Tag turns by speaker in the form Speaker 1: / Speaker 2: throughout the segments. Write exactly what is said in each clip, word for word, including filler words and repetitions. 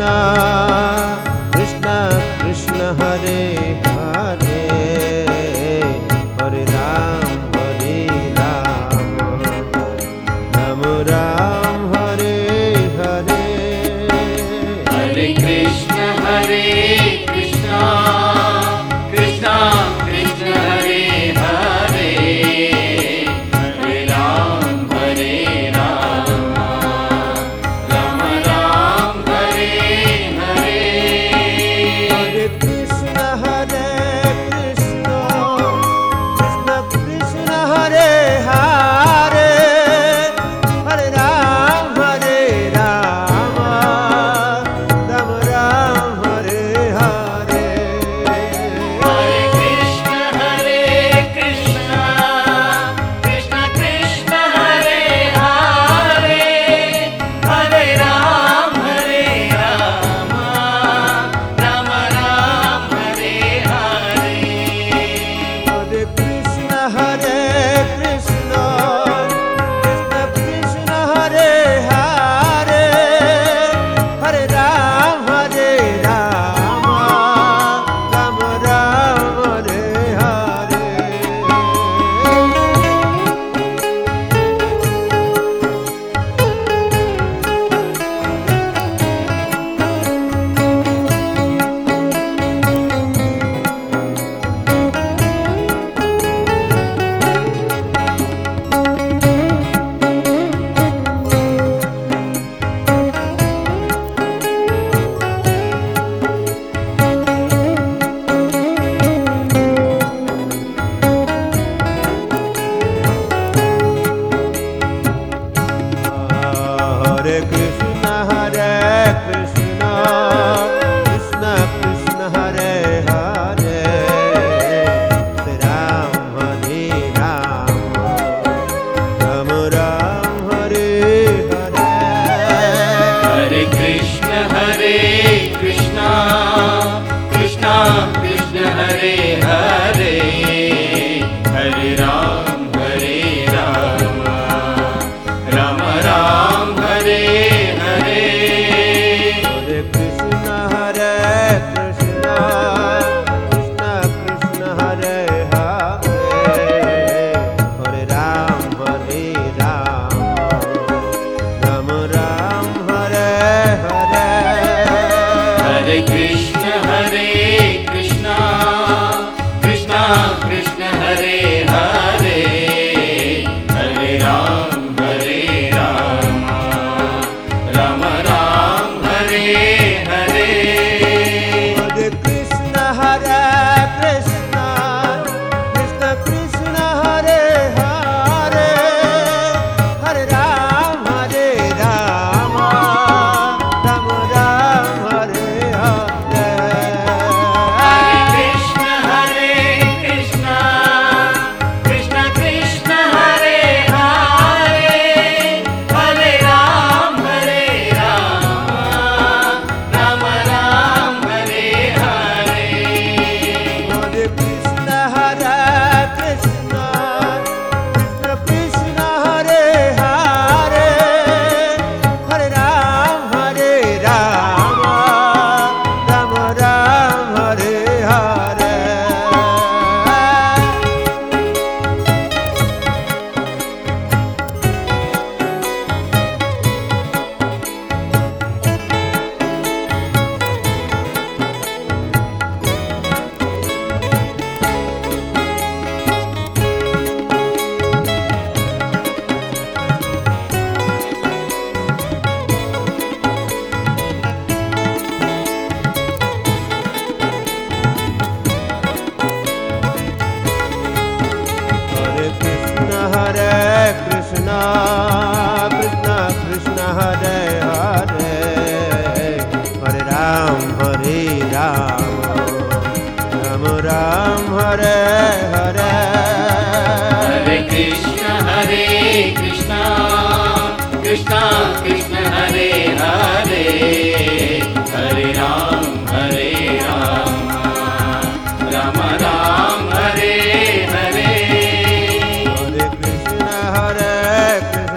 Speaker 1: Krishna Krishna Hare Hare Hare Ram हरे Ram Ram Ram Hare Hare
Speaker 2: Hare Krishna हरे Krishna Krishna Krishna Hare Hare Hare Ram हरे Ram Ram Ram Hare Hare
Speaker 1: Hare Krishna हरे Krishna Krishna Krishna Hare Hare Hare Ram हरे Ram Ram Ram Hare Hare
Speaker 2: Hare Krishna हरे Krishna Krishna Krishna Hare Hare Hare Ram हरे Ram Ram Ram Hare Hare
Speaker 1: Hare Krishna हरे Krishna Krishna Krishna Hare Hare Hare Ram हरे Ram Ram Ram Hare Hare Hare Krishna हरे Krishna Krishna Krishna Hare Hare Hare Ram हरे Ram Ram Ram Hare Hare
Speaker 2: Hare Krishna हरे Krishna Krishna Krishna Hare Hare Hare Ram हरे Ram Ram Ram Hare Hare
Speaker 1: Hare Krishna हरे Krishna Krishna Krishna Hare Hare Hare Ram हरे Ram Ram Ram Hare Hare
Speaker 2: Hare Krishna हरे Krishna Krishna Krishna Hare Hare Hare Ram हरे Ram Ram Ram Hare Hare
Speaker 1: Hare Krishna हरे Krishna Krishna Krishna Hare Hare Hare Ram हरे Ram Ram Ram Hare Hare
Speaker 2: Hare Krishna हरे Krishna Krishna Krishna Hare Hare Hare Ram हरे Ram Ram Ram Hare Hare
Speaker 1: Hare Krishna हरे Krishna Krishna Krishna Hare Hare Hare Ram हरे Ram Ram Ram Hare Hare Hare Krishna हरे Krishna Krishna Krishna Hare Hare Hare Ram हरे Ram Ram Ram Hare Hare
Speaker 2: Hare Krishna हरे Krishna Krishna Krishna Hare Hare Hare Ram हरे Ram Ram Ram Hare Hare
Speaker 1: Hare Krishna हरे Krishna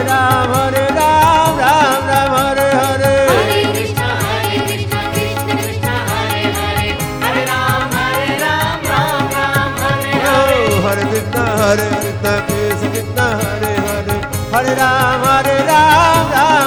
Speaker 1: Ram हरे Ram Ram Ram Hare Hare
Speaker 2: Hare Krishna हरे Krishna Krishna Krishna Hare Hare Hare Ram हरे Ram Ram Ram Hare Hare
Speaker 1: ओ हरे Krishna हरे Krishna Krishna Krishna Hare Hare Hare Ram हरे Ram Ram